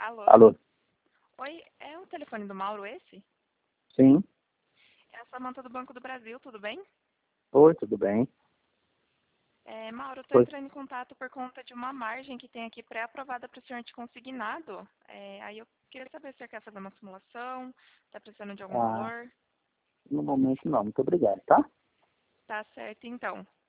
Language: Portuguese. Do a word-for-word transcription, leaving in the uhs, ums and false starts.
Alô? Alô? Oi, é o telefone do Mauro esse? Sim. É a Samanta do Banco do Brasil, tudo bem? Oi, tudo bem? É, Mauro, eu estou Oi. entrando em contato por conta de uma margem que tem aqui pré-aprovada para o senhor de consignado. É, aí eu queria saber se você quer fazer uma simulação, está precisando de algum Ah, valor. no momento não, muito obrigado, tá? Tá certo, então.